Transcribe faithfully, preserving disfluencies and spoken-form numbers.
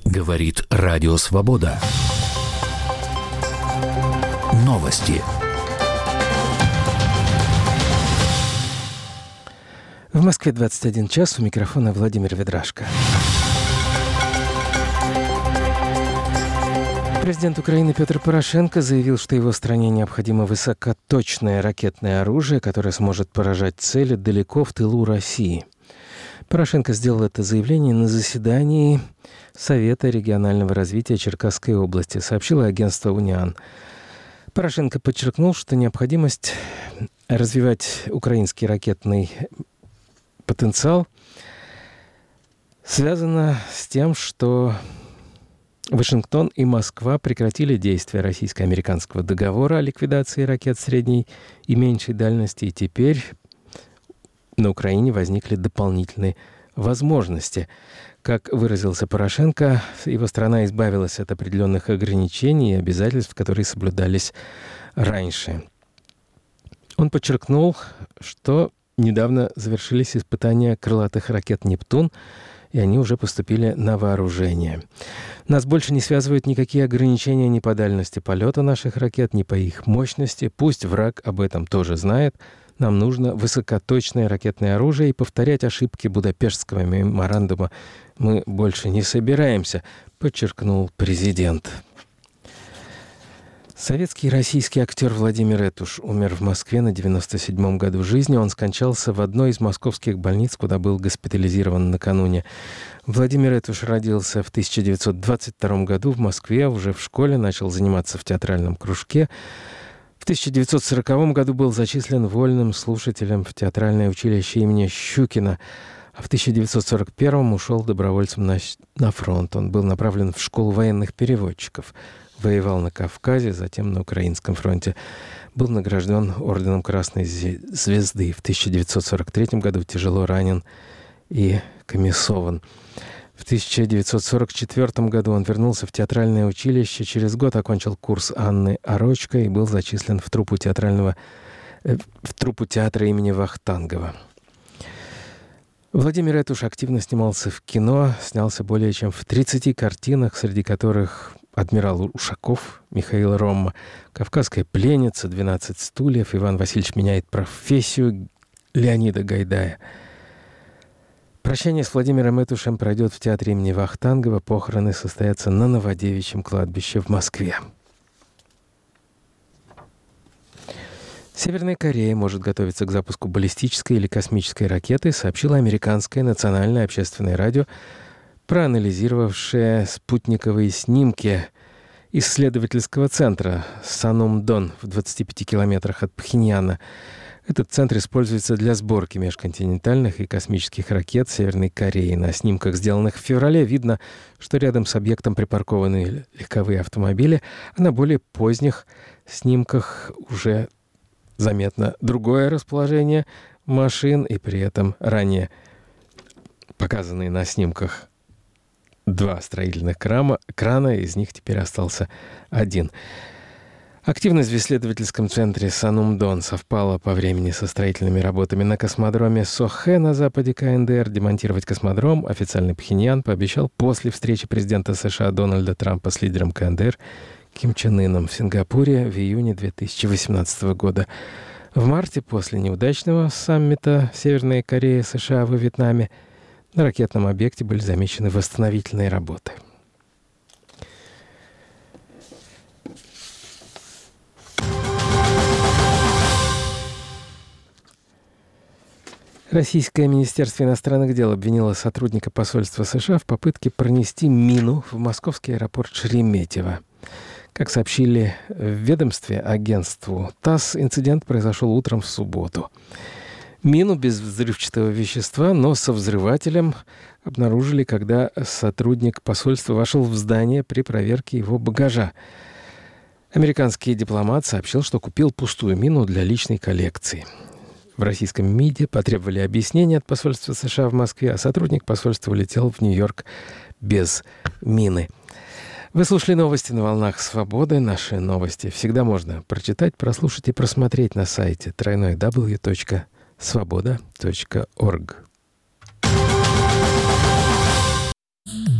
Говорит Радио Свобода. Новости. В Москве двадцать один час, у микрофона Владимир Ведрашко. Президент Украины Петр Порошенко заявил, что его стране необходимо высокоточное ракетное оружие, которое сможет поражать цели далеко в тылу России. Порошенко сделал это заявление на заседании Совета регионального развития Черкасской области, сообщило агентство «Униан». Порошенко подчеркнул, что необходимость развивать украинский ракетный потенциал связана с тем, что Вашингтон и Москва прекратили действие российско-американского договора о ликвидации ракет средней и меньшей дальности, и теперь на Украине возникли дополнительные возможности. Как выразился Порошенко, его страна избавилась от определенных ограничений и обязательств, которые соблюдались раньше. Он подчеркнул, что недавно завершились испытания крылатых ракет «Нептун», и они уже поступили на вооружение. Нас больше не связывают никакие ограничения ни по дальности полета наших ракет, ни по их мощности. Пусть враг об этом тоже знает. Нам нужно высокоточное ракетное оружие, и повторять ошибки Будапештского меморандума мы больше не собираемся, подчеркнул президент. Советский и российский актер Владимир Этуш умер в Москве на девяносто седьмом году жизни. Он скончался в одной из московских больниц, куда был госпитализирован накануне. Владимир Этуш родился в тысяча девятьсот двадцать втором году в Москве, уже в школе начал заниматься в театральном кружке. В тысяча девятьсот сороковом году был зачислен вольным слушателем в театральное училище имени Щукина, а в тысяча девятьсот сорок первом ушел добровольцем на, на фронт. Он был направлен в школу военных переводчиков. Воевал на Кавказе, затем на Украинском фронте. Был награжден орденом Красной Звезды. В тысяча девятьсот сорок третьем году тяжело ранен и комиссован. В тысяча девятьсот сорок четвёртом году он вернулся в театральное училище. Через год окончил курс Анны Орочко и был зачислен в труппу театрального, э, в труппу театра имени Вахтангова. Владимир Этуш активно снимался в кино, снялся более чем в тридцати картинах, среди которых «Адмирал Ушаков», Михаил Ромма, «Кавказская пленница», «двенадцать стульев», «Иван Васильевич меняет профессию» Леонида Гайдая. Прощание с Владимиром Этушем пройдет в театре имени Вахтангова. Похороны состоятся на Новодевичьем кладбище в Москве. Северная Корея может готовиться к запуску баллистической или космической ракеты, сообщило американское национальное общественное радио, проанализировавшее спутниковые снимки исследовательского центра Санумдон в двадцати пяти километрах от Пхеньяна. Этот центр используется для сборки межконтинентальных и космических ракет Северной Кореи. На снимках, сделанных в феврале, видно, что рядом с объектом припаркованы легковые автомобили, а на более поздних снимках уже заметно другое расположение машин, и при этом ранее показанные на снимках два строительных крана, крана, из них теперь остался один. Активность в исследовательском центре Санумдон совпала по времени со строительными работами на космодроме Сохэ на западе КНДР. Демонтировать космодром официальный Пхеньян пообещал после встречи президента США Дональда Трампа с лидером КНДР Ким Чен Ыном в Сингапуре в июне две тысячи восемнадцатого года. В марте, после неудачного саммита Северной Кореи США во Вьетнаме, на ракетном объекте были замечены восстановительные работы. Российское Министерство иностранных дел обвинило сотрудника посольства США в попытке пронести мину в московский аэропорт Шереметьево. Как сообщили в ведомстве агентству ТАСС, инцидент произошел утром в субботу. Мину без взрывчатого вещества, но со взрывателем обнаружили, когда сотрудник посольства вошел в здание при проверке его багажа. Американский дипломат сообщил, что купил пустую мину для личной коллекции. В российском МИДе потребовали объяснения от посольства США в Москве, а сотрудник посольства улетел в Нью-Йорк без мины. Вы слушали новости на волнах Свободы. Наши новости всегда можно прочитать, прослушать и просмотреть на сайте дабл ю дабл ю дабл ю точка свобода точка орг.